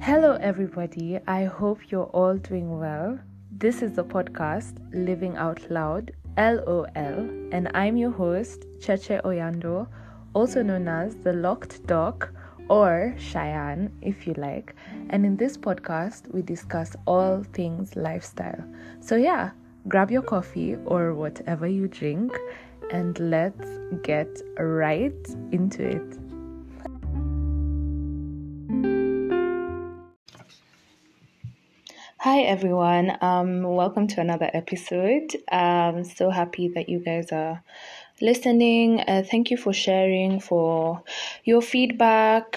Hello, everybody. I hope you're all doing well. This is the podcast Living Out Loud, LOL, and I'm your host, Cheche Oyando, also known as the Locked Doc or Cheyenne, if you like. And in this podcast, we discuss all things lifestyle. So, yeah, grab your coffee or whatever you drink, and let's get right into it. Hi everyone, welcome to another episode. I'm so happy that you guys are listening. Thank you for sharing, for your feedback.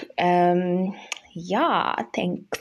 Thanks.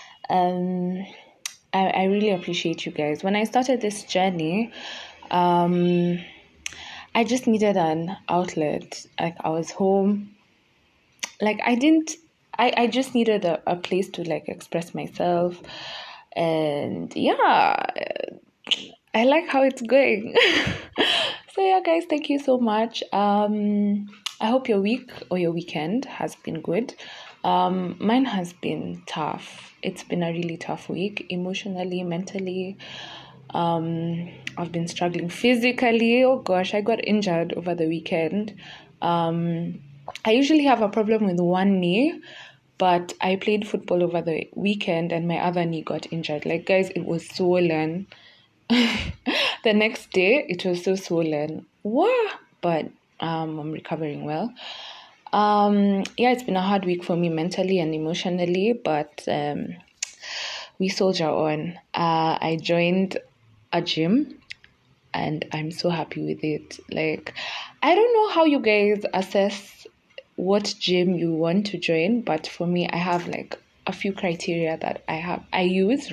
I really appreciate you guys. When I started this journey, I just needed an outlet. Like I was home. Like I just needed a place to like express myself. And yeah, I like how it's going. So yeah, guys, thank you so much. I hope your week or your weekend has been good. Mine has been tough. It's been a really tough week, emotionally, mentally. I've been struggling physically. Oh gosh, I got injured over the weekend. I usually have a problem with one knee, but I played football over the weekend and my other knee got injured. Like, guys, it was swollen. The next day, it was so swollen. Wow! But I'm recovering well. It's been a hard week for me mentally and emotionally, but we soldier on. I joined a gym and I'm so happy with it. Like, I don't know how you guys assess what gym you want to join, but for me, I have like a few criteria that I use.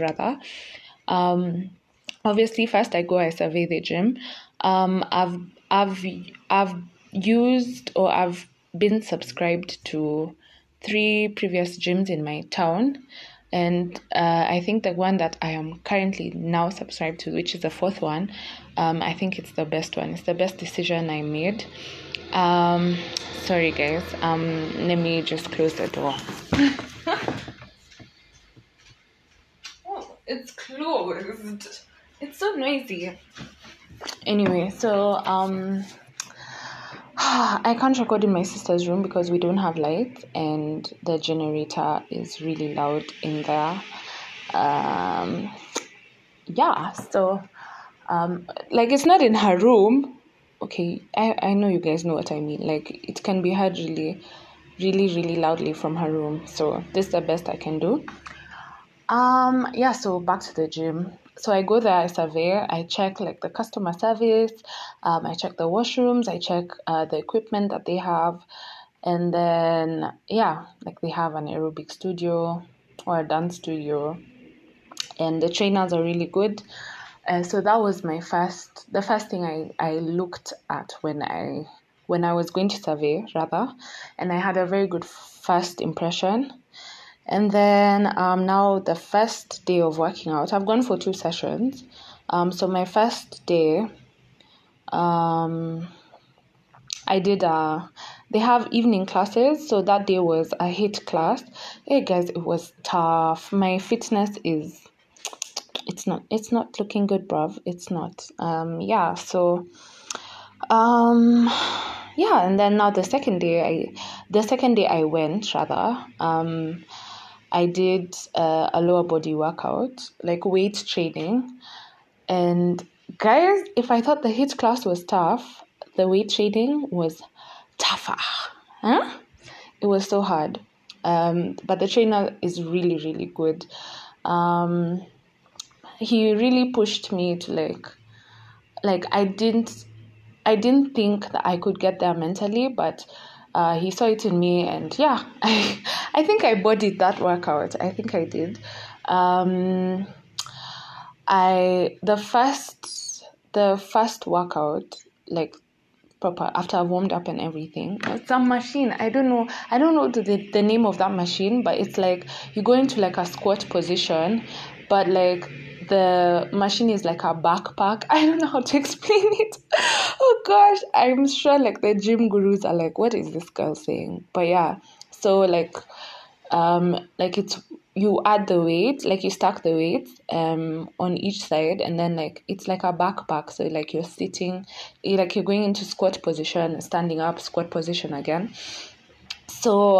Obviously, first I survey the gym. I've used or I've been subscribed to 3 previous gyms in my town. And I think the one that I am currently now subscribed to, which is the 4th one, I think it's the best one. It's the best decision I made. Sorry guys, let me just close the door. Oh, it's closed. It's so noisy. Anyway, so I can't record in my sister's room because we don't have lights and the generator is really loud in there. Like it's not in her room. Okay, I know you guys know what I mean. Like it can be heard really, really, really loudly from her room. So this is the best I can do. So back to the gym. So I go there, I survey, I check like the customer service, I check the washrooms, I check the equipment that they have, and then like they have an aerobic studio or a dance studio, and the trainers are really good. So that was the first thing I looked at when I was going to survey rather, and I had a very good first impression. And then now the first day of working out, I've gone for 2 sessions. So my first day, I did they have evening classes, so that day was a HIIT class. Hey guys, it was tough. My fitness it's not looking good, bruv. It's not. And then now the second day I went rather, I did a lower body workout, like weight training. And guys, if I thought the HIIT class was tough, the weight training was tougher. It was so hard. But the trainer is really, really good. He really pushed me to like I didn't think that I could get there mentally, but he saw it in me, and I think I bodied that workout. I think I did. The first workout, like proper after I've warmed up and everything, some machine. I don't know the name of that machine, but it's like you go into like a squat position, but like the machine is like a backpack. I don't know how to explain it. Oh gosh, I'm sure like the gym gurus are like, what is this girl saying? But yeah, so like it's you add the weight, like you stack the weight on each side, and then like it's like a backpack. So like you're sitting, like you're going into squat position, standing up, squat position again. So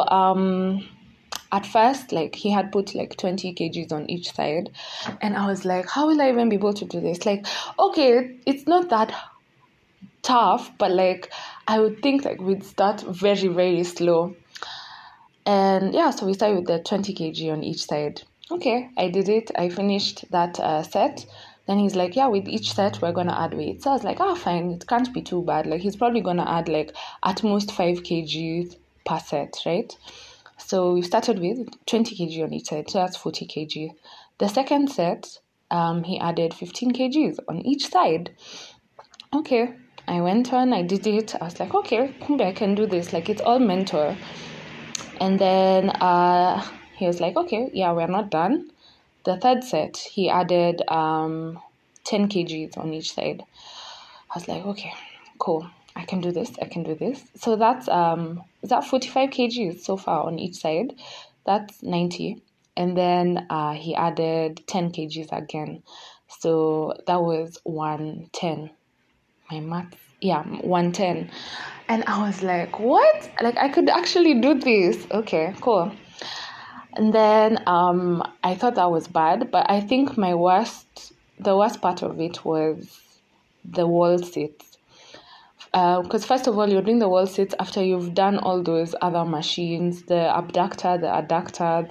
at first, like he had put like 20 kgs on each side, and I was like, how will I even be able to do this? Like, okay, it's not that tough, but like I would think like we'd start very, very slow. And yeah, so we started with the 20 kg on each side. Okay, I did it. I finished that set. Then he's like, yeah, with each set, we're going to add weight. So I was like, fine. It can't be too bad. Like, he's probably going to add like at most 5 kgs per set, right? So we started with 20 kg on each side. So that's 40 kg. The second set, he added 15 kgs on each side. Okay, I went on. I did it. I was like, okay, I can do this. Like, it's all mental. And then he was like, okay, yeah, we're not done. The third set, he added 10 kgs on each side. I was like, okay, cool. I can do this. So that's 45 kgs so far on each side. That's 90. And then he added 10 kgs again. So that was 110. My math, yeah, 110. And I was like, what? Like, I could actually do this. Okay, cool. And then I thought that was bad, but I think the worst part of it was the wall sits. Because first of all, you're doing the wall sits after you've done all those other machines, the abductor, the adductor,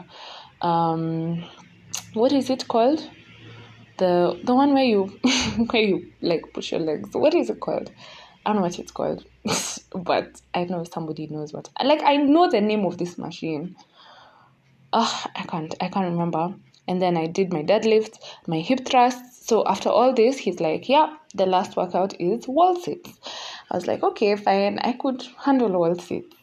the, what is it called? The one where you like push your legs. What is it called? I don't know what it's called, but I know somebody knows what. Like, I know the name of this machine. I can't remember. And then I did my deadlifts, my hip thrusts. So after all this, he's like, yeah, the last workout is wall sits. I was like, okay, fine. I could handle wall sits.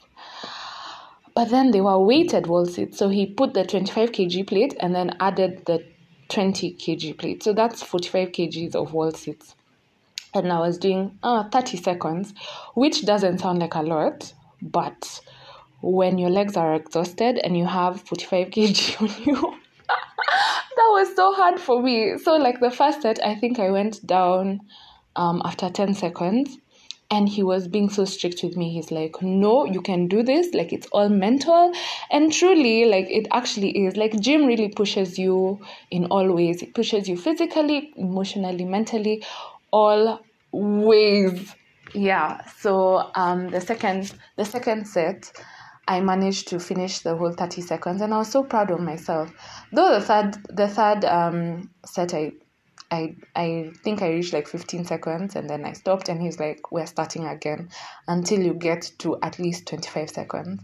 But then they were weighted wall sits. So he put the 25 kg plate and then added the 20 kg plate. So that's 45 kgs of wall sits. And I was doing 30 seconds, which doesn't sound like a lot, but when your legs are exhausted and you have 45 kg on you, that was so hard for me. So like the first set, I think I went down after 10 seconds. And he was being so strict with me. He's like, no, you can do this. Like, it's all mental. And truly, like, it actually is. Like, gym really pushes you in all ways. It pushes you physically, emotionally, mentally, all ways. Yeah. So the second set, I managed to finish the whole 30 seconds. And I was so proud of myself. Though the third set, I think I reached like 15 seconds and then I stopped, and he's like, we're starting again until you get to at least 25 seconds.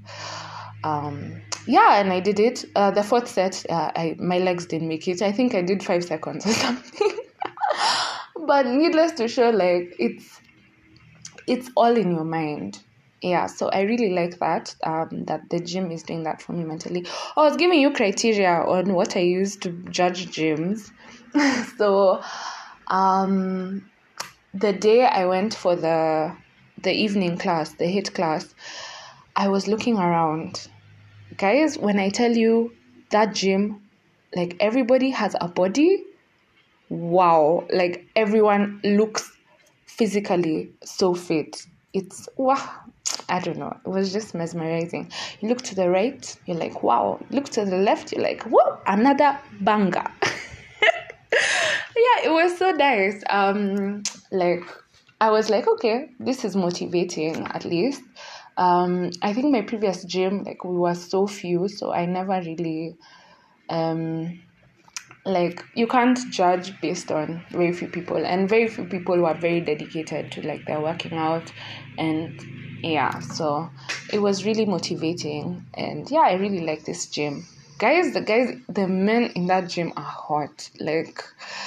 Yeah, and I did it. The fourth set, my legs didn't make it. I think I did 5 seconds or something. But needless to show, like, it's all in your mind. Yeah, so I really like that the gym is doing that for me mentally. I was giving you criteria on what I use to judge gyms. So the day I went for the evening class, the HIIT class, I was looking around. Guys, when I tell you that gym, like, everybody has a body, wow, like, everyone looks physically so fit. It's, wow, I don't know. It was just mesmerizing. You look to the right, you're like, wow. Look to the left, you're like, whoa, another banger. Yeah, it was so nice. Like, I was like, okay, this is motivating at least. I think my previous gym, like, we were so few, so I never really, like, you can't judge based on very few people, and very few people were very dedicated to, like, their working out, and yeah, so it was really motivating, and yeah, I really like this gym. The men in that gym are hot, like,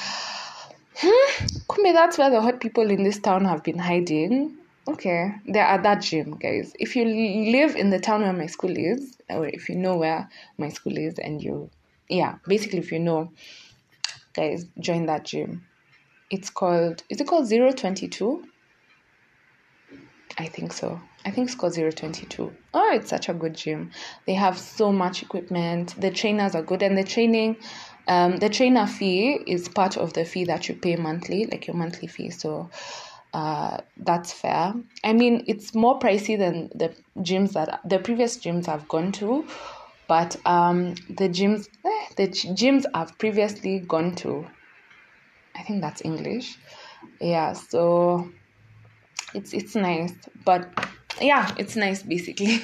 Kumbe, that's where the hot people in this town have been hiding. Okay, they're at that gym, guys. If you live in the town where my school is, or if you know where my school is, and basically if you know, guys, join that gym. Is it called 022? I think so. I think it's called 022. Oh, it's such a good gym. They have so much equipment. The trainers are good, and the trainer fee is part of the fee that you pay monthly, like your monthly fee. So that's fair. I mean, it's more pricey than the previous gyms I've gone to, but the gyms I've previously gone to, I think that's English. Yeah, so it's nice, but yeah, it's nice basically.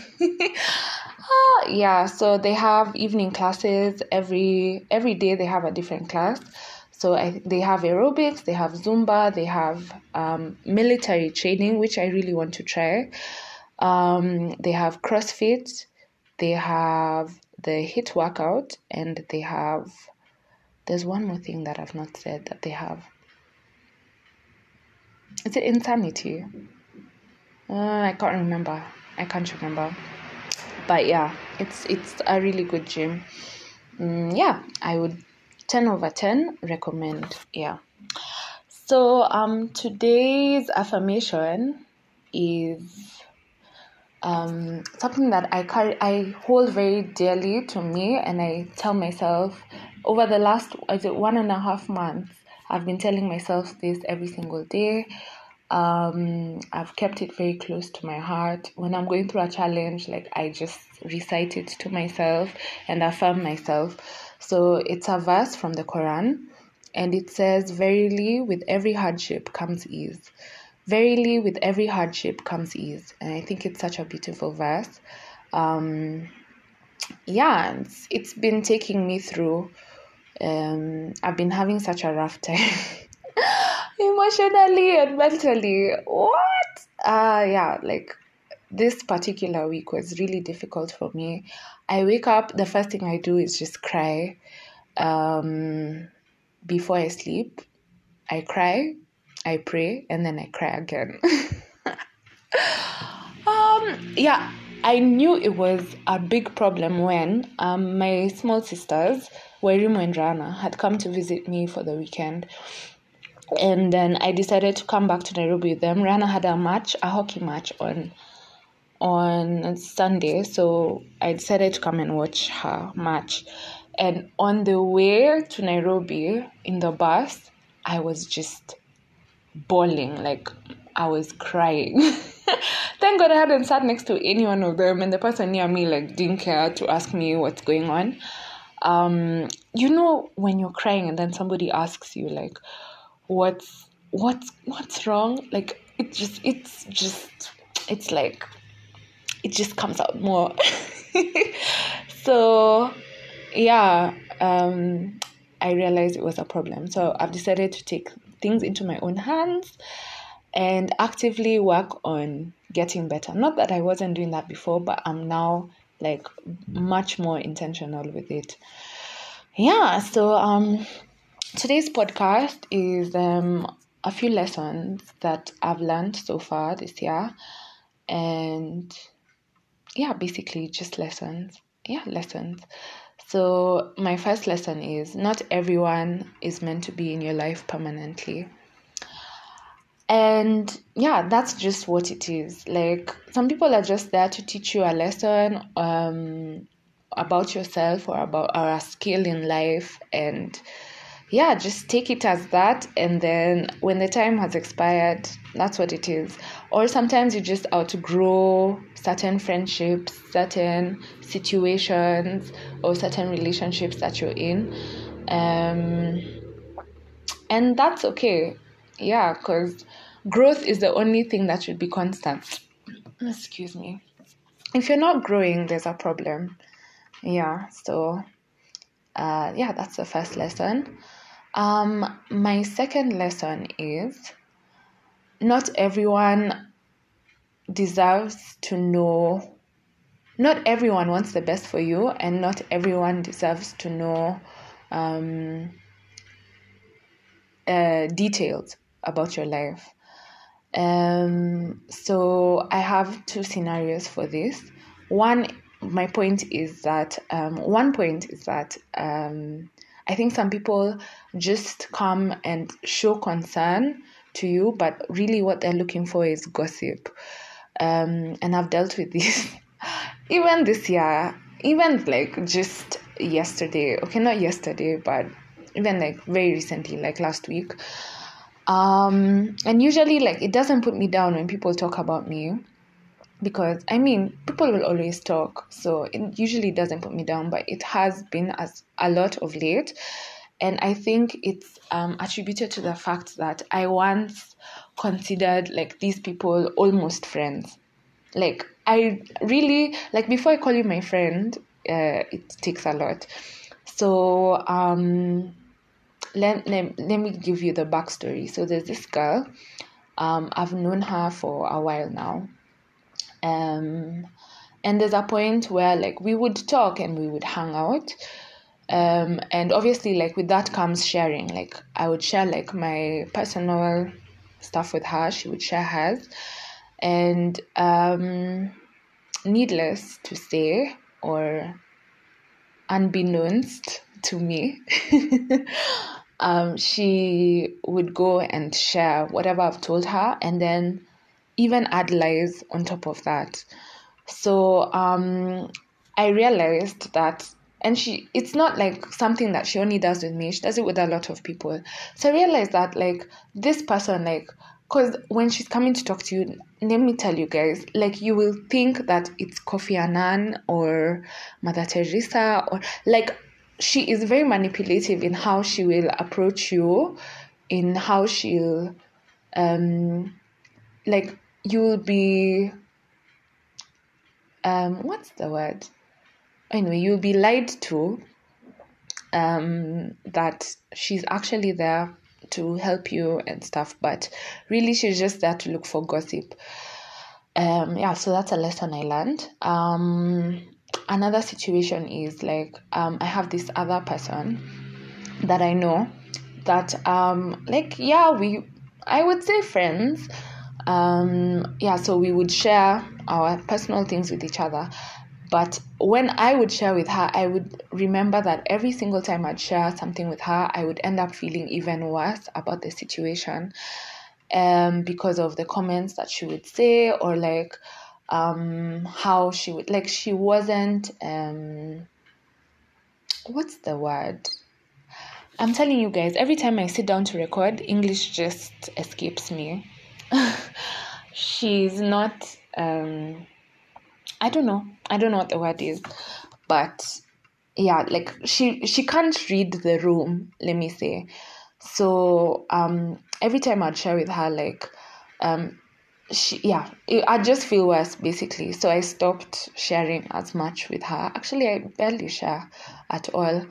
Yeah, so they have evening classes every day. They have a different class. So they have aerobics, they have Zumba, they have military training, which I really want to try. They have CrossFit, they have the HIIT workout, and there's one more thing that I've not said that they have. Is it Insanity? I can't remember. But yeah, it's a really good gym. Yeah, I would 10 over 10 recommend. Yeah. So today's affirmation is something that I hold very dearly to me, and I tell myself over the last 1.5 months, I've been telling myself this every single day. I've kept it very close to my heart. When I'm going through a challenge, like I just recite it to myself and affirm myself. So it's a verse from the Quran, and it says, "Verily, with every hardship comes ease. Verily, with every hardship comes ease." And I think it's such a beautiful verse. Yeah, it's been taking me through. I've been having such a rough time. Emotionally and mentally. What? Yeah, like this particular week was really difficult for me. I wake up, the first thing I do is just cry. Before I sleep, I cry, I pray, and then I cry again. Yeah, I knew it was a big problem when my small sisters, Wairimu and Rana, had come to visit me for the weekend. And then I decided to come back to Nairobi with them. Rana had a hockey match on Sunday, so I decided to come and watch her match. And on the way to Nairobi in the bus, I was just bawling, like I was crying. Thank God I hadn't sat next to any one of them, and the person near me like didn't care to ask me what's going on. You know when you're crying and then somebody asks you like, what's wrong? Like it just comes out more. So yeah, I realized it was a problem. So I've decided to take things into my own hands and actively work on getting better. Not that I wasn't doing that before, but I'm now like much more intentional with it. Yeah, so today's podcast is a few lessons that I've learned so far this year. And yeah, basically just lessons. Yeah, lessons. So my first lesson is not everyone is meant to be in your life permanently. And yeah, that's just what it is. Like some people are just there to teach you a lesson about yourself or a skill in life, and yeah, just take it as that, and then when the time has expired, that's what it is. Or sometimes you just outgrow certain friendships, certain situations, or certain relationships that you're in, and that's okay. Yeah, because growth is the only thing that should be constant. Excuse me. If you're not growing, there's a problem. Yeah, so yeah, that's the first lesson. My second lesson is not everyone deserves to know, not everyone wants the best for you, and not everyone deserves to know details about your life. So I have two scenarios for this. One point is that I think some people just come and show concern to you, but really what they're looking for is gossip. And I've dealt with this even this year, even like just yesterday. Okay, not yesterday, but even like very recently, like last week. And usually like it doesn't put me down when people talk about me, because I mean people will always talk, so it usually doesn't put me down, but it has been as a lot of late. And I think it's attributed to the fact that I once considered like these people almost friends. Like I really, like before I call you my friend, it takes a lot. So let me give you the backstory. So there's this girl, I've known her for a while now. And there's a point where like we would talk and we would hang out. And obviously like with that comes sharing. Like I would share like my personal stuff with her, she would share hers. And needless to say, or unbeknownst to me, she would go and share whatever I've told her, and then even add lies on top of that. So I realized that, and it's not like something that she only does with me, she does it with a lot of people. So I realized that like this person, like, because when she's coming to talk to you, let me tell you guys, like you will think that it's Kofi Annan or Mother Teresa, or like she is very manipulative in how she will approach you, in how she'll like you'll be what's the word? Anyway, you'll be lied to that she's actually there to help you and stuff, but really she's just there to look for gossip. So that's a lesson I learned. Another situation is like I have this other person that I know that I would say friends. So we would share our personal things with each other. But when I would share with her, I would remember that every single time I'd share something with her, I would end up feeling even worse about the situation, because of the comments that she would say, or like how she would, like she wasn't, what's the word? I'm telling you guys, every time I sit down to record, English just escapes me. She's not, I don't know what the word is, but yeah, like she can't read the room, let me say. So every time I'd share with her, like I just feel worse basically. So I stopped sharing as much with her. Actually, I barely share at all.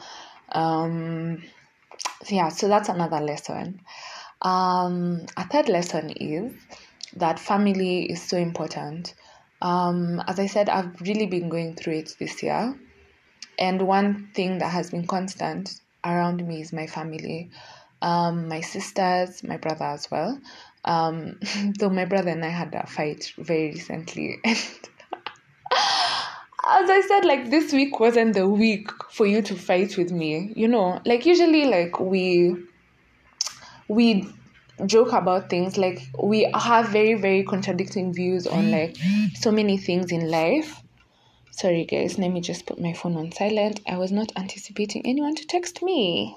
So that's another lesson. A third lesson is that family is so important. As I said, I've really been going through it this year. And one thing that has been constant around me is my family. My sisters, my brother as well. Though my brother and I had a fight very recently. And as I said, like this week wasn't the week for you to fight with me. You know, like usually like we joke about things, like we have very, very contradicting views on like so many things in life. Sorry guys, let me just put my phone on silent. I was not anticipating anyone to text me.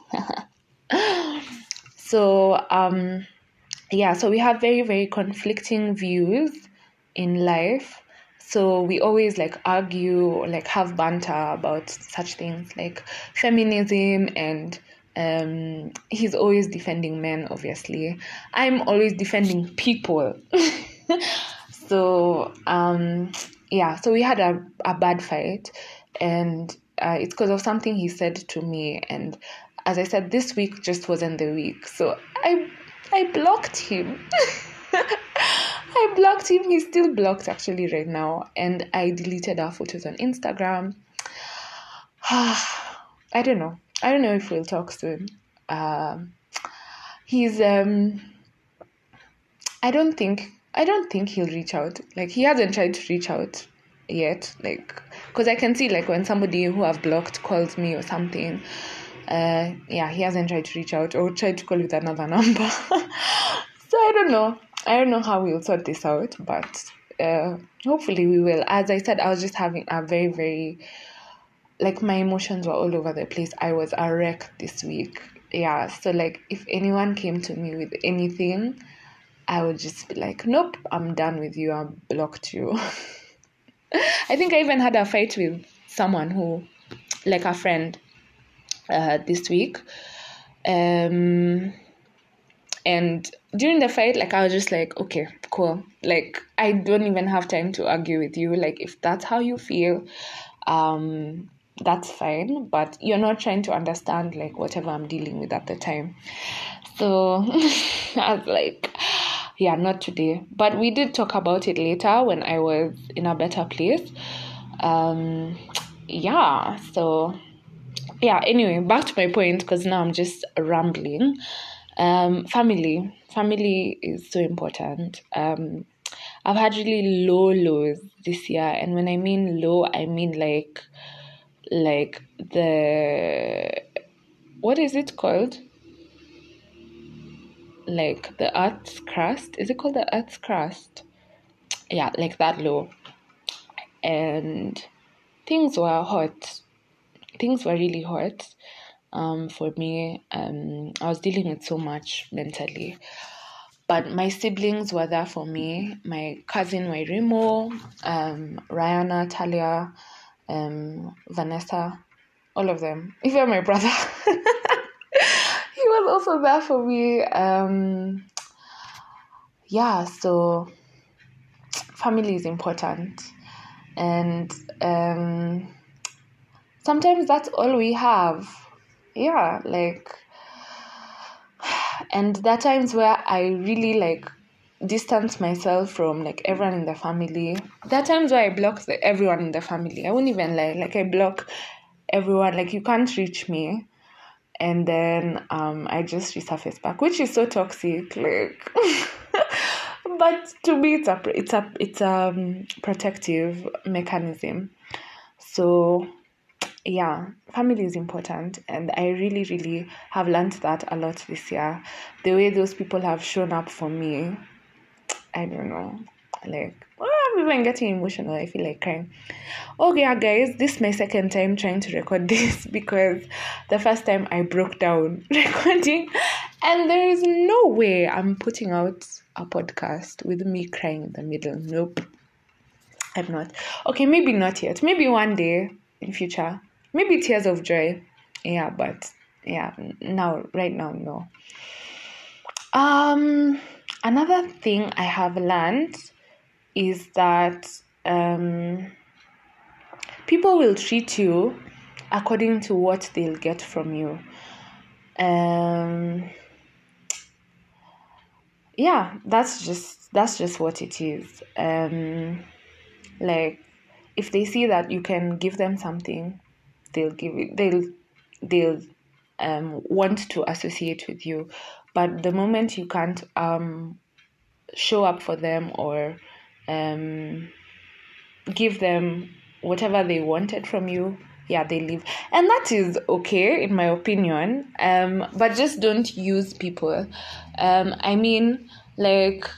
So so we have very, very conflicting views in life. So we always like argue or like have banter about such things like feminism, and he's always defending men, obviously. I'm always defending people. So so we had a bad fight, and it's because of something he said to me. And as I said, this week just wasn't the week, so I blocked him. I blocked him. He's still blocked actually right now, and I deleted our photos on Instagram. I don't know if we'll talk soon. He's I don't think he'll reach out. Like he hasn't tried to reach out yet. Like, because I can see like when somebody who I've blocked calls me or something, he hasn't tried to reach out or tried to call with another number. So I don't know how we'll sort this out, but hopefully we will. As I said, I was just having a very, very, like, my emotions were all over the place. I was a wreck this week. Yeah, so like if anyone came to me with anything, I would just be like, nope, I'm done with you. I've blocked you. I think I even had a fight with someone who, like a friend, this week. And during the fight, like, I was just like, okay, cool. Like, I don't even have time to argue with you. Like, if that's how you feel, that's fine. But you're not trying to understand, like, whatever I'm dealing with at the time. So I was like, yeah, not today. But we did talk about it later when I was in a better place. Yeah, so yeah, anyway, back to my point, because now I'm just rambling. Family is so important. I've had really low lows this year, and when I mean low, I mean like the, what is it called? Like the earth's crust. Is it called the earth's crust? Yeah, like that low. And things were hot. Things were really hot. For me, I was dealing with so much mentally. But my siblings were there for me. My cousin Wairimo, Rihanna, Talia, Vanessa, all of them. Even my brother. He was also there for me. Yeah, so family is important. And sometimes that's all we have. Yeah, like, and there are times where I really like distance myself from like everyone in the family. There are times where I block everyone in the family. I won't even lie. Like, I block everyone. Like, you can't reach me. And then I just resurface back, which is so toxic. Like, but to me, it's a protective mechanism. So yeah, family is important, and I really, really have learned that a lot this year. The way those people have shown up for me, I don't know. Like, I'm even getting emotional. I feel like crying. Okay, yeah, guys, this is my second time trying to record this because the first time I broke down recording, and there is no way I'm putting out a podcast with me crying in the middle. Nope, I'm not. Okay, maybe not yet. Maybe one day in future. Maybe tears of joy. Yeah, but yeah, right now, no. Another thing I have learned is that people will treat you according to what they'll get from you. Yeah, that's just what it is. Like, if they see that you can give them something, they'll give it. They'll want to associate with you. But the moment you can't show up for them or give them whatever they wanted from you, yeah, they leave. And that is okay, in my opinion. But just don't use people. I mean, like,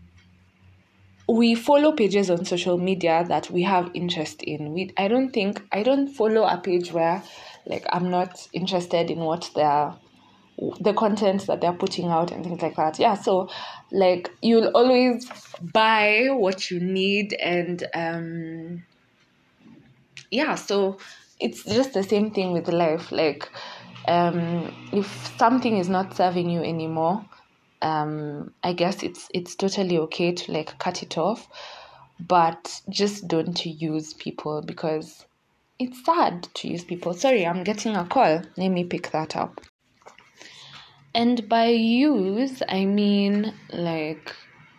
we follow pages on social media that we have interest in. I don't follow a page where, like, I'm not interested in what the content that they're putting out and things like that. Yeah, so like, you'll always buy what you need, and yeah, so it's just the same thing with life. Like, if something is not serving you anymore, I guess it's totally okay to like cut it off, but just don't use people, because it's sad to use people. Sorry, I'm getting a call. Let me pick that up. And by use, I mean like,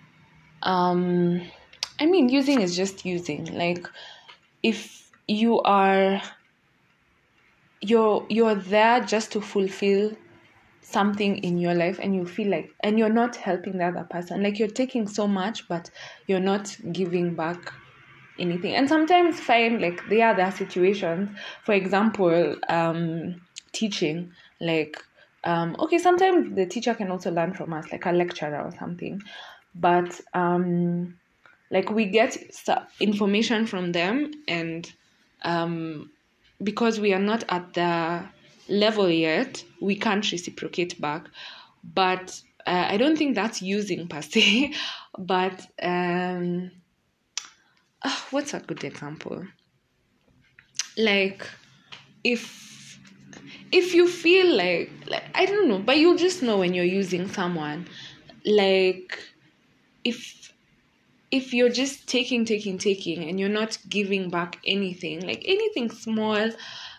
using is just using. Like, if you're there just to fulfill something in your life, and you feel like, and you're not helping the other person, like, you're taking so much but you're not giving back anything. And sometimes, fine, like, there are situations, for example, teaching, like, okay, sometimes the teacher can also learn from us, like a lecturer or something, but like we get information from them, and because we are not at the level yet, we can't reciprocate back. But I don't think that's using per se. But what's a good example? Like if you feel like I don't know, but you'll just know when you're using someone. Like if you're just taking and you're not giving back anything, like anything small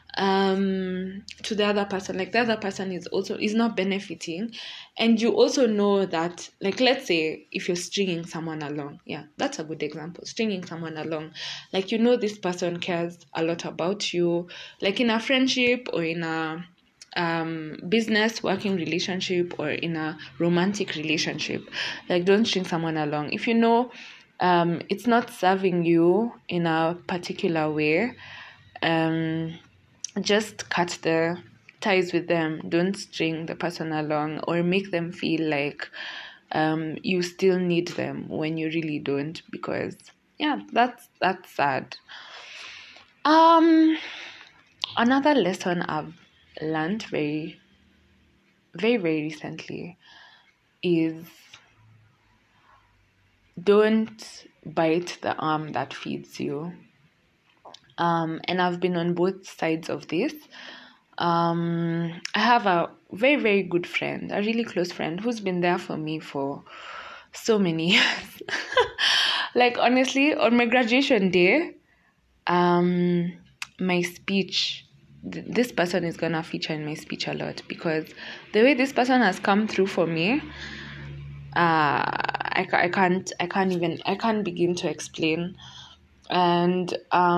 to the other person, like the other person is not benefiting, and you also know that, like, let's say if you're stringing someone along, yeah, that's a good example, stringing someone along, like, you know, this person cares a lot about you, like in a friendship or in a business working relationship or in a romantic relationship. Like, don't string someone along if you know it's not serving you in a particular way. Just cut the ties with them. Don't string the person along or make them feel like you still need them when you really don't, because yeah, that's sad. Another lesson I've learned very recently is don't bite the arm that feeds you. And I've been on both sides of this. I have a very, very good friend, a really close friend who's been there for me for so many years. Like, honestly, on my graduation day, my speech, this person is gonna feature in my speech a lot, because the way this person has come through for me, I can't begin to explain. And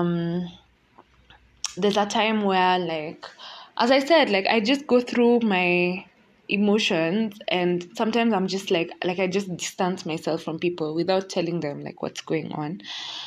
there's a time where, like, as I said, like, I just go through my emotions, and sometimes I'm just like I just distance myself from people without telling them like what's going on.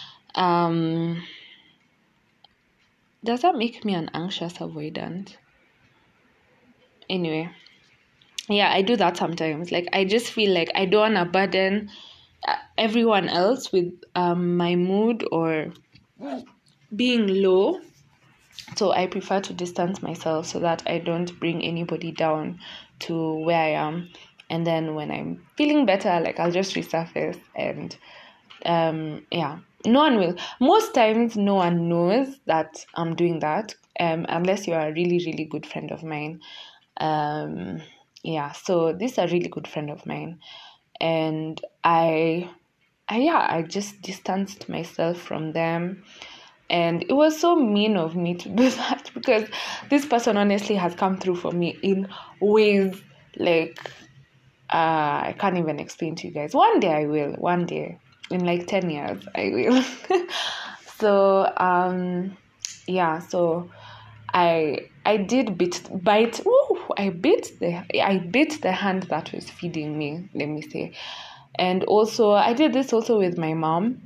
Does that make me an anxious avoidant? Anyway, yeah, I do that sometimes. Like, I just feel like I don't want to burden everyone else with my mood or being low. So I prefer to distance myself so that I don't bring anybody down to where I am. And then when I'm feeling better, like, I'll just resurface, and yeah, no one will. Most times, no one knows that I'm doing that, unless you're a really, really good friend of mine. Yeah, so this is a really good friend of mine, and I just distanced myself from them. And it was so mean of me to do that, because this person honestly has come through for me in ways like I can't even explain to you guys. One day I will. One day, in like 10 years, I will. So yeah. So I did bite. Ooh, I bit the hand that was feeding me. Let me say, and also I did this also with my mom.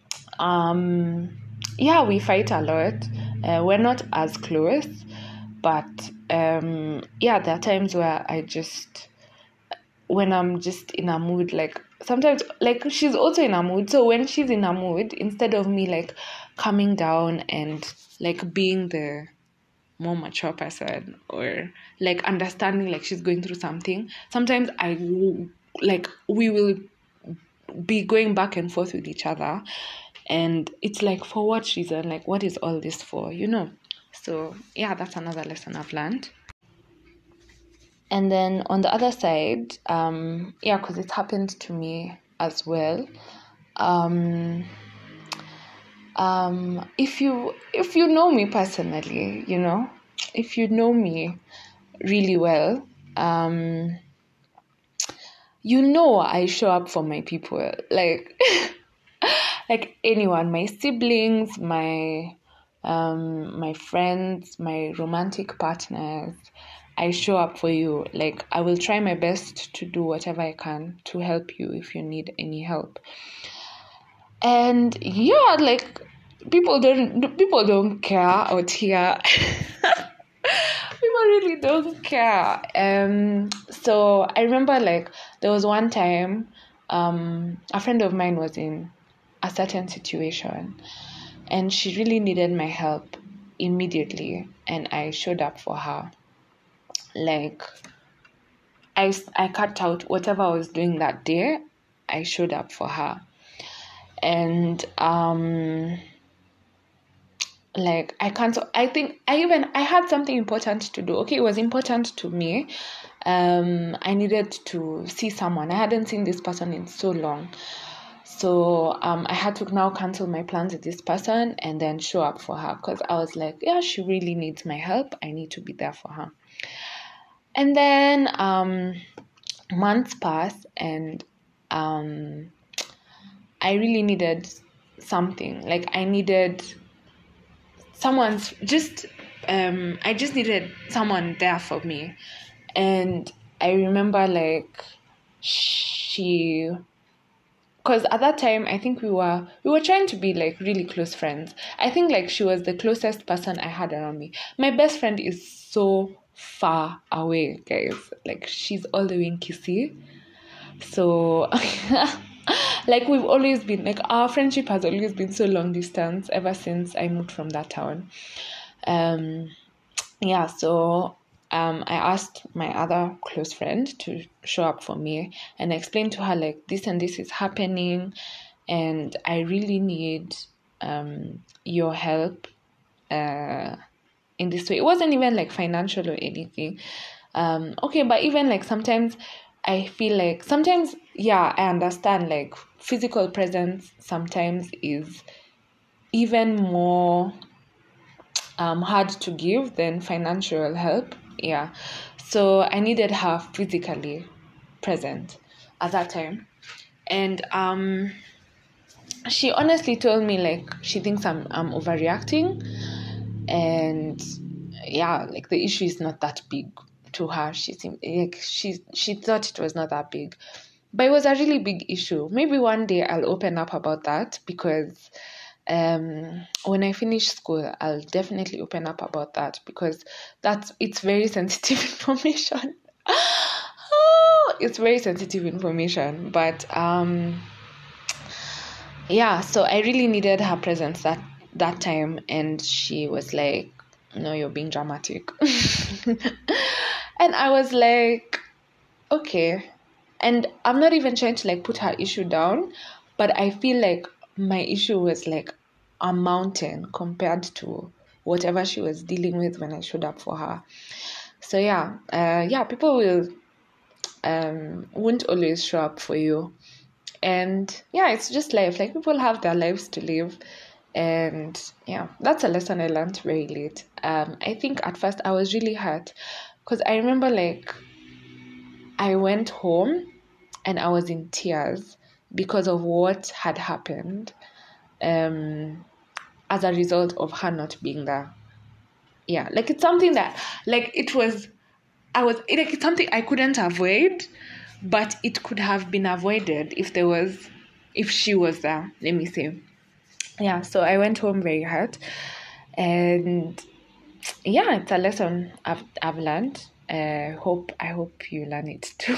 Yeah, we fight a lot. We're not as close, but yeah, there are times where when I'm just in a mood, like, sometimes, like, she's also in a mood. So when she's in a mood, instead of me like coming down and like being the more mature person, or like understanding like she's going through something, sometimes we will be going back and forth with each other, and it's like, for what reason? Like, what is all this for, you know? So yeah, that's another lesson I've learned. And then on the other side, yeah, because it happened to me as well. If you know me personally, you know, if you know me really well, you know I show up for my people, like like anyone, my siblings, my friends, my romantic partners. I show up for you. Like, I will try my best to do whatever I can to help you if you need any help. And yeah, like, people don't care out here. People really don't care. So I remember, like, there was one time a friend of mine was in a certain situation, and she really needed my help immediately, and I showed up for her. Like, I cut out whatever I was doing that day. I showed up for her. And like, I had something important to do. Okay, it was important to me. I needed to see someone. I hadn't seen this person in so long. So I had to now cancel my plans with this person and then show up for her, because I was like, yeah, she really needs my help. I need to be there for her. And then months passed, and I really needed something. Like, I needed someone's just I just needed someone there for me. And I remember, like, because at that time I think we were trying to be like really close friends. I think like she was the closest person I had around me. My best friend is so far away, guys. Like, she's all the way in Kisii. So like, we've always been like, our friendship has always been so long distance ever since I moved from that town. Yeah, so I asked my other close friend to show up for me, and I explained to her, like, this and this is happening, and I really need your help in this way. It wasn't even like financial or anything. Okay, but even like sometimes I feel like sometimes, yeah, I understand, like, physical presence sometimes is even more hard to give than financial help. Yeah. So I needed her physically present at that time. And she honestly told me, like, she thinks I'm overreacting. And yeah, like, the issue is not that big to her. She seemed like she thought it was not that big. But it was a really big issue. Maybe one day I'll open up about that, because when I finish school, I'll definitely open up about that, because it's very sensitive information. It's very sensitive information. But yeah, so I really needed her presence that time, and she was like, no, you're being dramatic. And I was like, okay. And I'm not even trying to like put her issue down, but I feel like my issue was like a mountain compared to whatever she was dealing with when I showed up for her. So yeah, people won't always show up for you. And yeah, it's just life. Like, people have their lives to live. And yeah, that's a lesson I learned very late. I think at first I was really hurt, because I remember, like, I went home and I was in tears because of what had happened as a result of her not being there. Yeah, like, it's something that, like, it's something I couldn't avoid, but it could have been avoided if she was there, let me say. Yeah, so I went home very hurt, and yeah, it's a lesson I've learned. I hope you learn it too.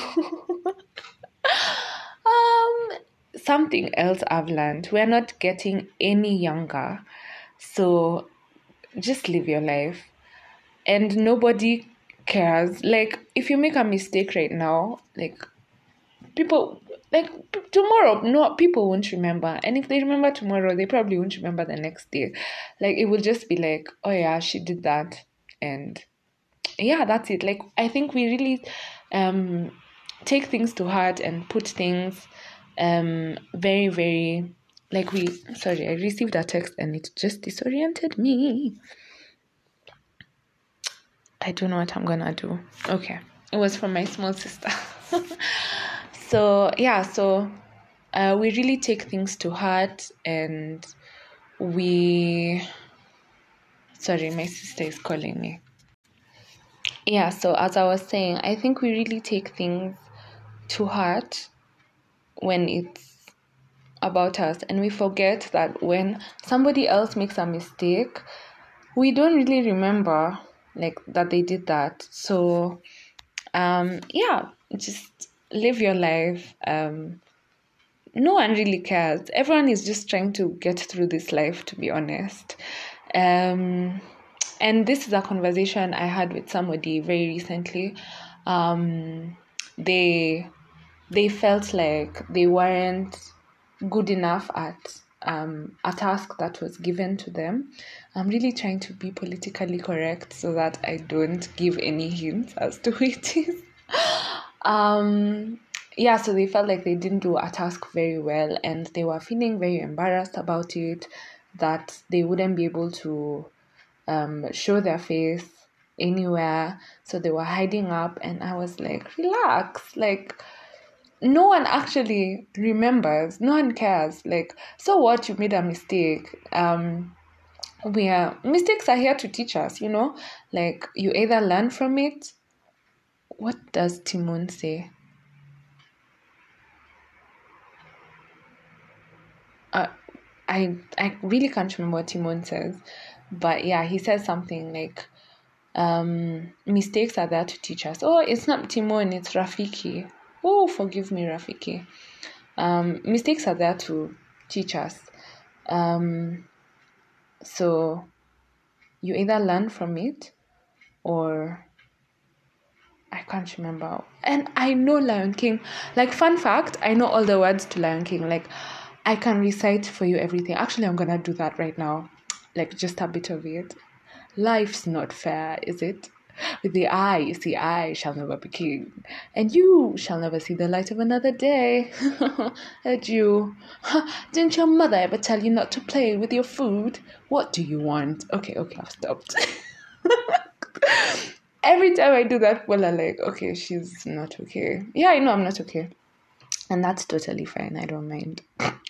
Something else I've learned: we're not getting any younger, so just live your life, and nobody cares. Like, if you make a mistake right now, like, people, like, tomorrow, no, people won't remember. And if they remember tomorrow, they probably won't remember the next day. Like, it will just be like, oh yeah, she did that, and yeah, that's it. Like, I think we really take things to heart and put things very, very, like, I received a text and it just disoriented me. I don't know what I'm gonna do. Okay, it was from my small sister. So yeah, we really take things to heart, and sorry, my sister is calling me. Yeah, so as I was saying, I think we really take things to heart when it's about us, and we forget that when somebody else makes a mistake, we don't really remember, like, that they did that. So yeah, just live your life. no one really cares. Everyone is just trying to get through this life, to be honest. And this is a conversation I had with somebody very recently. They felt like they weren't good enough at a task that was given to them. I'm really trying to be politically correct so that I don't give any hints as to who it is. So they felt like they didn't do a task very well, and they were feeling very embarrassed about it, that they wouldn't be able to show their face anywhere, so they were hiding up. And I was like, relax, like, no one actually remembers, no one cares. Like, so what, you made a mistake. Mistakes are here to teach us, like, you either learn from it. What does Timon say? I really can't remember what Timon says, but yeah, he says something like, mistakes are there to teach us. Oh, it's not Timon, it's Rafiki. Oh, forgive me, Rafiki. Mistakes are there to teach us. So you either learn from it, or I can't remember. And I know Lion King. Like, fun fact, I know all the words to Lion King. Like, I can recite for you everything. Actually, I'm gonna do that right now. Like, just a bit of it. Life's not fair, is it? With the eye, you see, I shall never be king, and you shall never see the light of another day. And you, didn't your mother ever tell you not to play with your food? What do you want? Okay, I've stopped. Every time I do that, people are like, okay, she's not okay. Yeah, I know I'm not okay. And that's totally fine. I don't mind.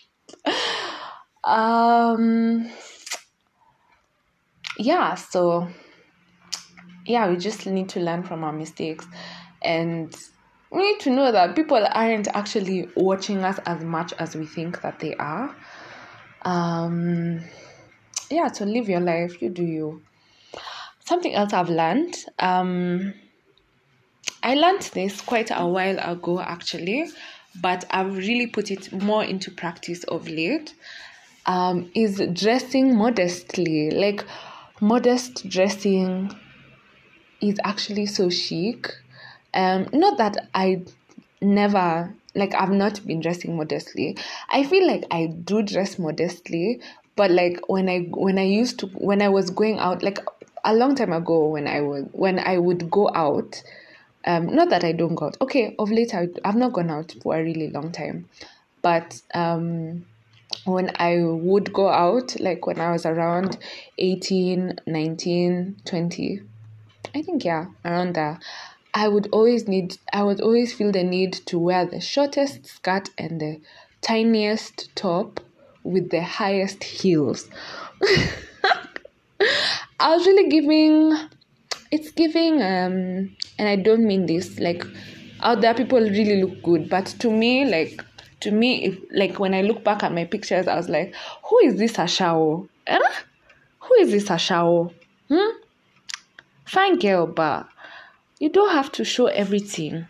We just need to learn from our mistakes, and we need to know that people aren't actually watching us as much as we think that they are. So live your life, you do you. Something else I've learned, I learned this quite a while ago actually, but I've really put it more into practice of late, is dressing modestly. Like, modest dressing is actually so chic. Not that I never, like, I've not been dressing modestly. I feel like I do dress modestly, but like when I was going out, like a long time ago, when I would go out, not that I don't go out. Okay, of late I've not gone out for a really long time, but when I would go out, like when I was around 18, 19, 20, I think, yeah, around there, I would always feel the need to wear the shortest skirt and the tiniest top with the highest heels. I was really giving, and I don't mean this, like, out there people really look good, but to me, if, like, when I look back at my pictures, I was like, who is this Ashao? Who is this Ashao? Fine girl, but you don't have to show everything.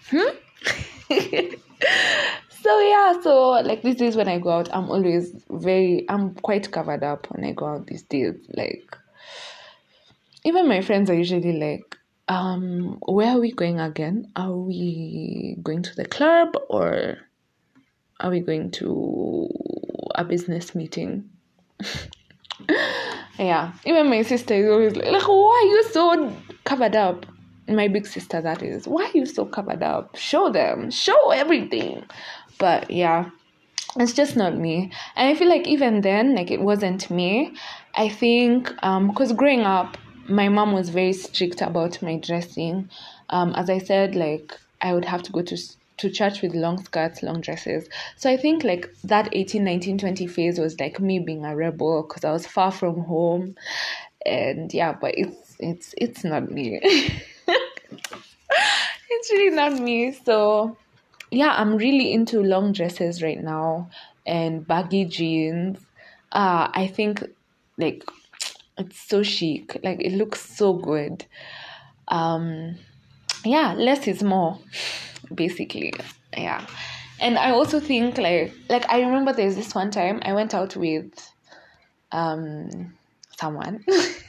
So like these days when I go out, I'm quite covered up when I go out these days. Like, even my friends are usually like, where are we going again? Are we going to the club, or are we going to a business meeting? Yeah, even my sister is always like, why are you so covered up? My big sister, that is. Why are you so covered up? Show everything. But yeah, it's just not me. And I feel like even then, like, it wasn't me. I think because growing up, my mom was very strict about my dressing. As I said, like, I would have to go to church with long skirts, long dresses. So I think like that 18, 19, 20 phase was like me being a rebel because I was far from home. And yeah, but it's not me. It's really not me. So yeah, I'm really into long dresses right now and baggy jeans. I think like it's so chic. Like, it looks so good. Less is more, basically. Yeah. And I also think like I remember there's this one time I went out with someone.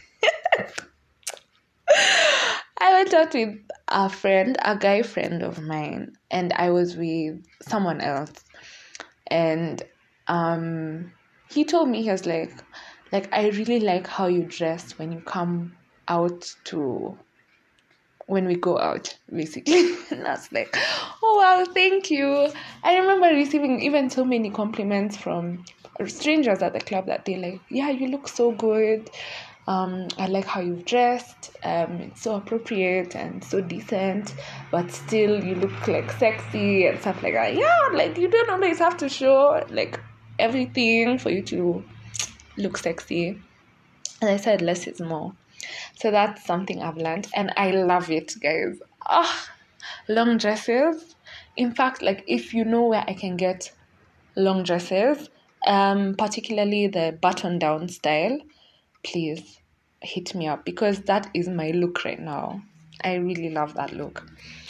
I went out with a guy friend of mine, and I was with someone else. And he told me, he was like I really like how you dress when you come out to when we go out, basically. And I was like, oh wow, thank you. I remember receiving even so many compliments from strangers at the club that day, like, yeah, you look so good. I like how you've dressed. It's so appropriate and so decent, but still you look like sexy and stuff like that. Yeah, like you don't always have to show like everything for you to look sexy. As I said, less is more. So that's something I've learned, and I love it, guys. Long dresses. In fact, like if you know where I can get long dresses, particularly the button-down style, please hit me up, because that is my look right now. I really love that look.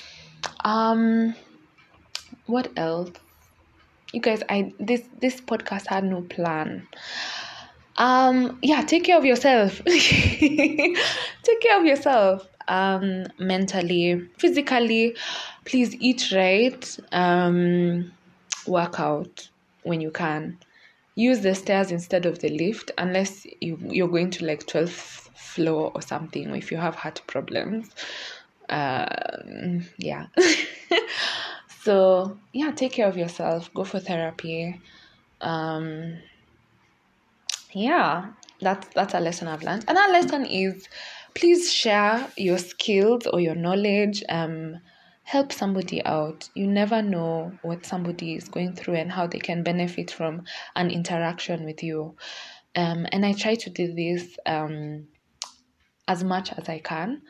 What else? You guys, this podcast had no plan. Yeah, take care of yourself. Take care of yourself. Mentally, physically. Please eat right. Work out when you can. Use the stairs instead of the lift, unless you're going to like 12th floor or something, or if you have heart problems. Yeah. So yeah, take care of yourself. Go for therapy. Yeah, that's a lesson I've learned. Another lesson is, please share your skills or your knowledge. Help somebody out. You never know what somebody is going through and how they can benefit from an interaction with you. And I try to do this as much as I can.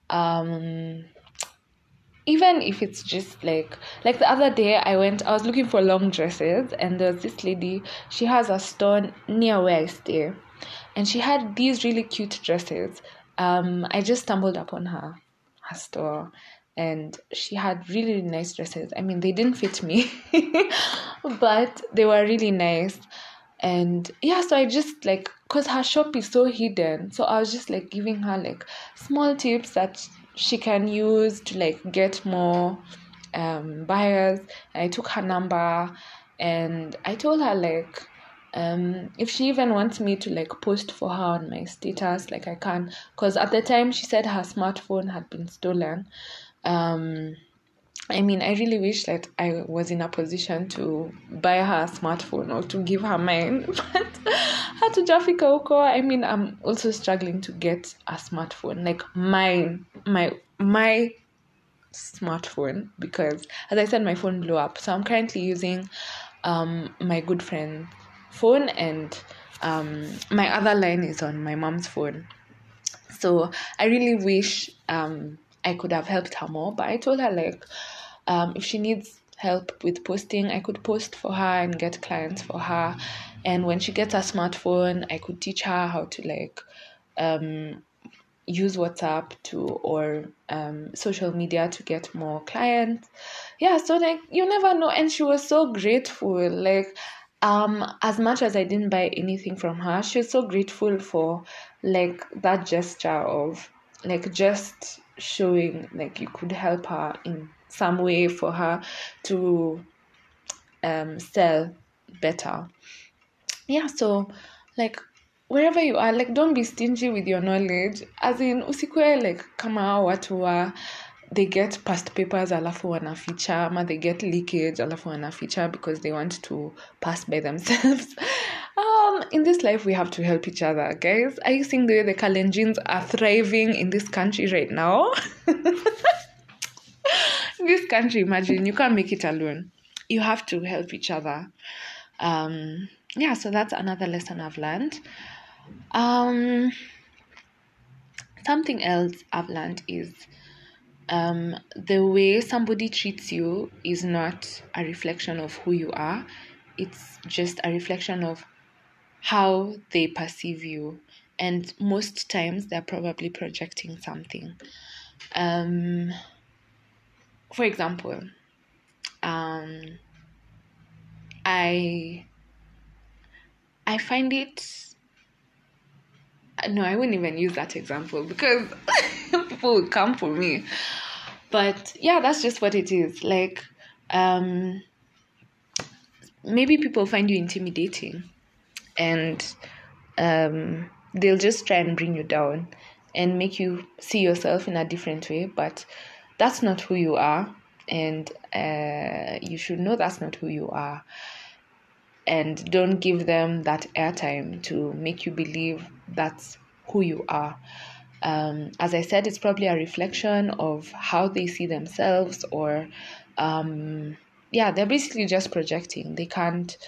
Even if it's just like the other day I was looking for long dresses, and there was this lady, she has a store near where I stay, and she had these really cute dresses. I just stumbled upon her store, and she had really, really nice dresses. I mean, they didn't fit me, but they were really nice. And yeah, so I just like, because her shop is so hidden, so I was just like giving her like small tips that she can use to like get more buyers. And I took her number, and I told her like, if she even wants me to like post for her on my status, like I can, because at the time she said her smartphone had been stolen. I mean, I really wish that I was in a position to buy her a smartphone or to give her mine, but hatujafika huko. I mean, I'm also struggling to get a smartphone, like my smartphone, because as I said, my phone blew up. So I'm currently using my good friend's phone, and my other line is on my mom's phone. So I really wish I could have helped her more, but I told her like, if she needs help with posting, I could post for her and get clients for her. And when she gets a smartphone, I could teach her how to like use WhatsApp or social media to get more clients. Yeah, so like you never know. And she was so grateful. Like as much as I didn't buy anything from her, she was so grateful for like that gesture of like just showing like you could help her in some way for her to sell better. Yeah, so like wherever you are, like don't be stingy with your knowledge, as in usikue like kama hao watu wa they get past papers alafu wanaficha, ama they get leakage alafu wanaficha because they want to pass by themselves. In this life we have to help each other, guys. Are you seeing the way the Kalenjins are thriving in this country right now? In this country, imagine, you can't make it alone. You have to help each other. Yeah, so that's another lesson I've learned. Something else I've learned is the way somebody treats you is not a reflection of who you are. It's just a reflection of how they perceive you. And most times they're probably projecting something. For example, I find it, no, I wouldn't even use that example because people would come for me. But yeah, that's just what it is. Like, maybe people find you intimidating, and they'll just try and bring you down and make you see yourself in a different way. But that's not who you are, and you should know that's not who you are. And don't give them that airtime to make you believe that's who you are. As I said, it's probably a reflection of how they see themselves, or they're basically just projecting. They can't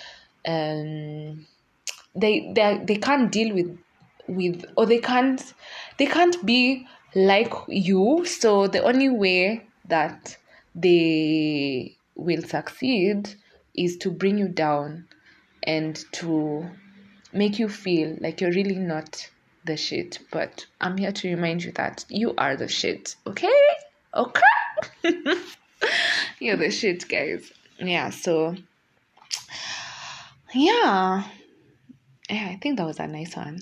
they can't deal with or they can't be like you. So the only way that they will succeed is to bring you down and to make you feel like you're really not the shit. But I'm here to remind you that you are the shit. Okay you're the shit, guys. So yeah, I think that was a nice one.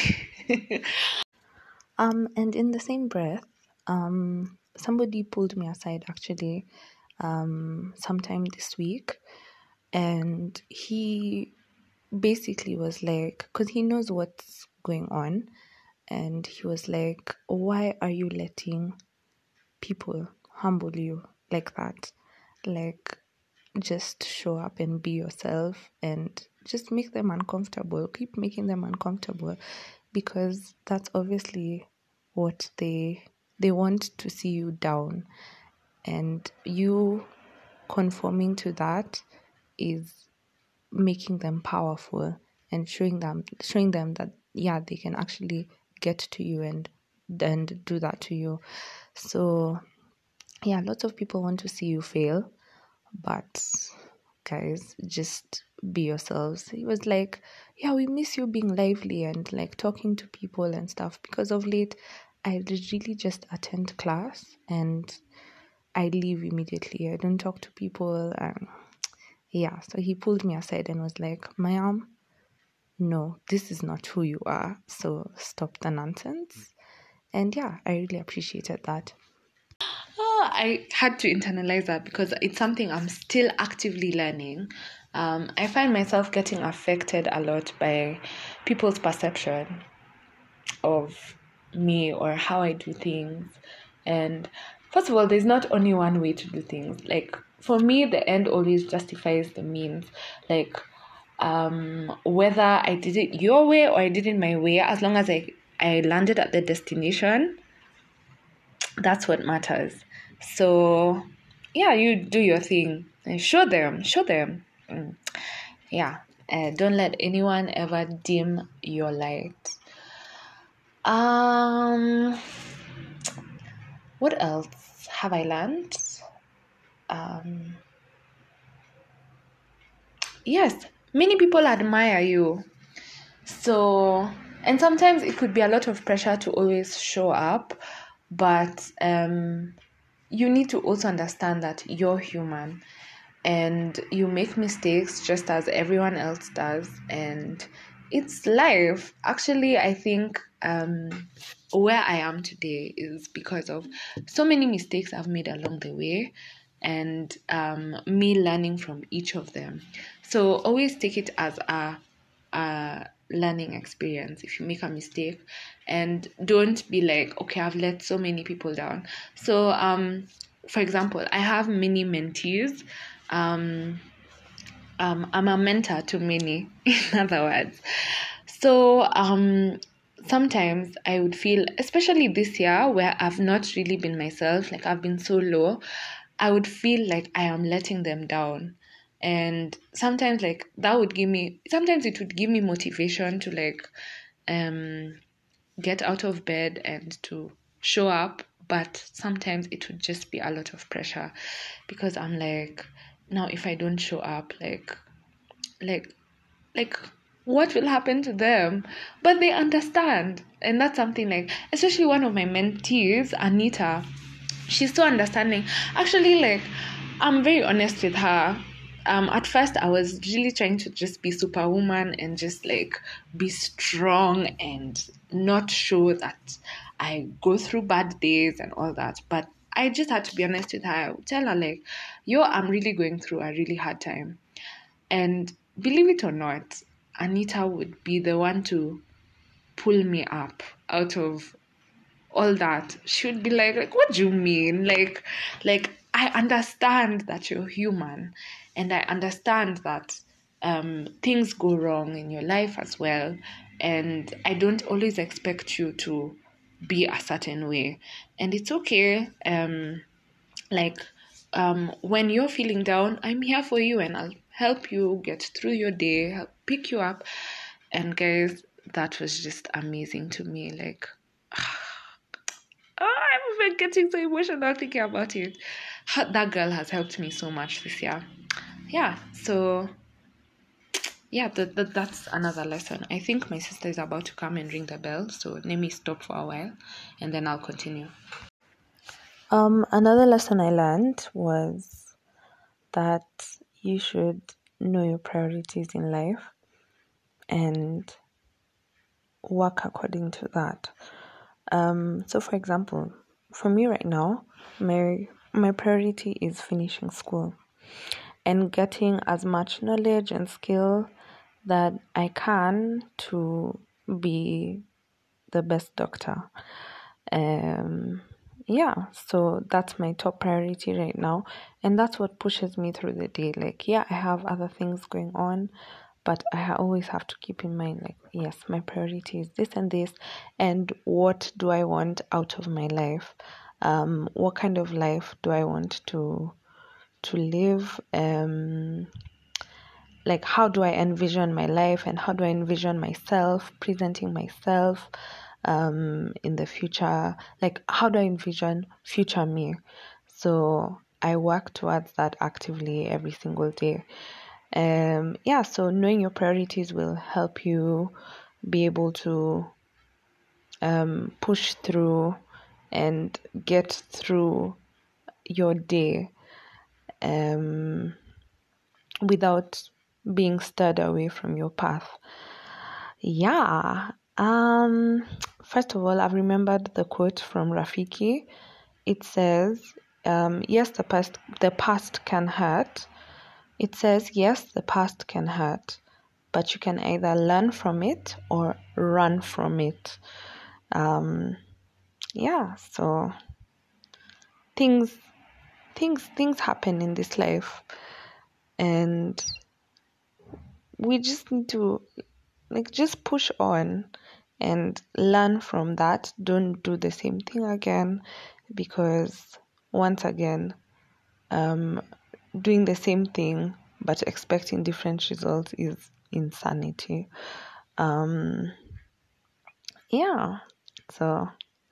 And in the same breath, somebody pulled me aside actually, sometime this week, and he basically was like, because he knows what's going on, and he was like, why are you letting people humble you like that? Like, just show up and be yourself, and just make them uncomfortable. Keep making them uncomfortable, because that's obviously what they want, to see you down, and you conforming to that is making them powerful and showing them that they can actually get to you and do that to you. So lots of people want to see you fail, but guys, just be yourselves. He was like, we miss you being lively and like talking to people and stuff, because of late I really just attend class and I leave immediately. I don't talk to people. So he pulled me aside and was like, Mayam, no, this is not who you are, so stop the nonsense. And I really appreciated that. I had to internalize that because it's something I'm still actively learning. I find myself getting affected a lot by people's perception of me or how I do things. And first of all, there's not only one way to do things. Like, for me, the end always justifies the means. Like, whether I did it your way or I did it my way, as long as I landed at the destination, that's what matters. So you do your thing and show them. Don't let anyone ever dim your light. What else have I learned? Yes, many people admire you. So, and sometimes it could be a lot of pressure to always show up, but you need to also understand that you're human and you make mistakes just as everyone else does, and it's life. Actually, I think where I am today is because of so many mistakes I've made along the way, and me learning from each of them. So always take it as a learning experience if you make a mistake, and don't be like, okay, I've let so many people down. So for example, I have many mentees. I'm a mentor to many, in other words. So sometimes I would feel, especially this year where I've not really been myself, like I've been so low, I would feel like I am letting them down. And sometimes it would give me motivation to get out of bed and to show up. But sometimes it would just be a lot of pressure, because I'm like, now if I don't show up, like what will happen to them? But they understand. And that's something, especially one of my mentees, Anita, she's so understanding. Actually, I'm very honest with her. at first I was really trying to just be superwoman and just like be strong and not show that I go through bad days and all that. But I just had to be honest with her. I would tell her like, yo, I'm really going through a really hard time. And believe it or not, Anita would be the one to pull me up out of all that. She would be like, what do you mean? Like I understand that you're human, and I understand that things go wrong in your life as well, and I don't always expect you to be a certain way, and it's okay. Like when you're feeling down, I'm here for you, and I'll help you get through your day, help pick you up. And guys, that was just amazing to me. Like, I'm even getting so emotional thinking about it. That girl has helped me so much this year. Yeah, so yeah, that's another lesson. I think my sister is about to come and ring the bell, so let me stop for a while and then I'll continue. Another lesson I learned was that you should know your priorities in life and work according to that. So for example, for me right now, my priority is finishing school and getting as much knowledge and skill that I can to be the best doctor. Yeah, so that's my top priority right now, and that's what pushes me through the day. Like, yeah, I have other things going on, but I always have to keep in mind, like, yes, my priority is this and this, and what do I want out of my life? What kind of life do I want to live? Like, how do I envision my life, and how do I envision myself, presenting myself in the future? Like, how do I envision future me? So I work towards that actively every single day. Yeah, so knowing your priorities will help you be able to push through and get through your day without being stirred away from your path. Yeah. First of all, I've remembered the quote from Rafiki. It says, yes, the past can hurt. It says, yes, the past can hurt, but you can either learn from it or run from it. Yeah, so things happen in this life, and we just need to just push on and learn from that. Don't do the same thing again, because once again, doing the same thing but expecting different results is insanity. Yeah, so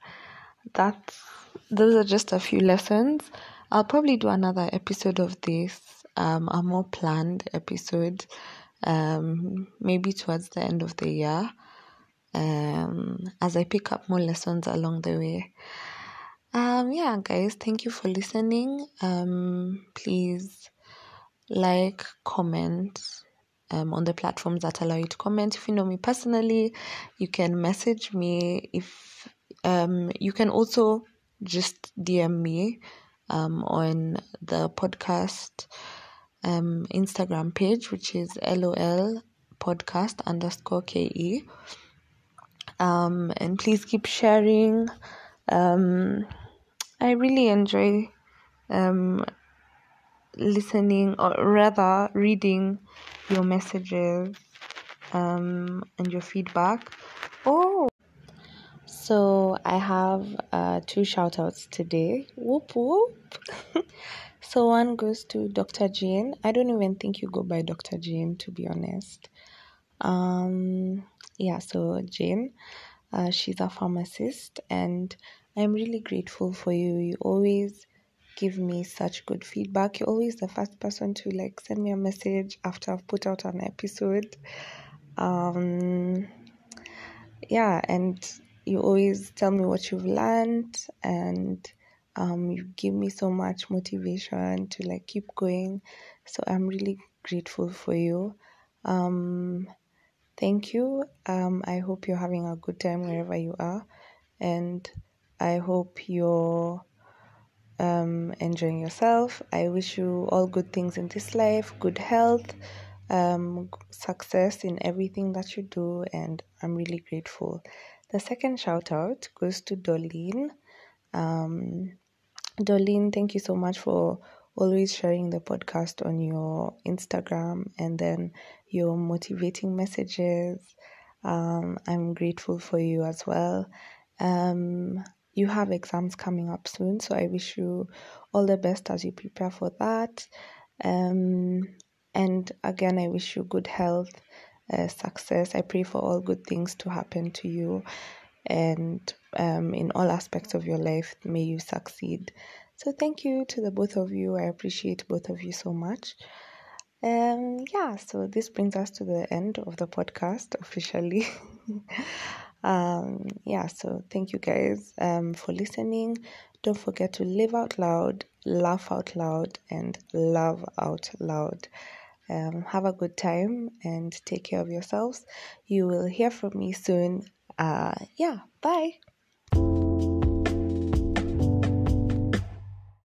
those are just a few lessons. I'll probably do another episode of this, a more planned episode, maybe towards the end of the year, as I pick up more lessons along the way. Yeah, guys, thank you for listening. Please like, comment on the platforms that allow you to comment. If you know me personally, you can message me. If you can also just DM me on the podcast Instagram page, which is LOL podcast _KE. And please keep sharing. I really enjoy listening, or rather reading your messages and your feedback. So I have 2 shout outs today. Whoop whoop. So one goes to Dr. Jane. I don't even think you go by Dr. Jane, to be honest. Yeah, so Jane, she's a pharmacist, and I'm really grateful for you. You always give me such good feedback. You're always the first person to send me a message after I've put out an episode. Yeah, and you always tell me what you've learned, and you give me so much motivation to keep going So I'm really grateful for you. Thank you. I hope you're having a good time wherever you are, and I hope you're enjoying yourself. I wish you all good things in this life, good health, success in everything that you do, and I'm really grateful. The second shout out goes to Dolene. Dolene, thank you so much for always sharing the podcast on your Instagram and then your motivating messages. I'm grateful for you as well. You have exams coming up soon, so I wish you all the best as you prepare for that. And again, I wish you good health, success. I pray for all good things to happen to you, and in all aspects of your life, may you succeed. So thank you to the both of you. I appreciate both of you so much. So this brings us to the end of the podcast officially. So thank you guys for listening. Don't forget to live out loud, laugh out loud, and love out loud. Have a good time and take care of yourselves. You will hear from me soon. Bye.